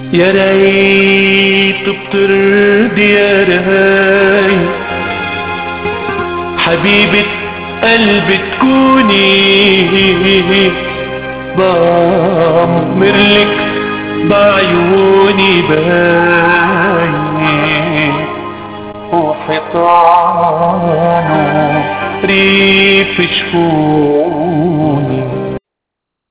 يا ريت بترضي يا ريت حبيبة قلبي تكوني، بأمرلك بعيوني باين وحيطانه ريف شفوف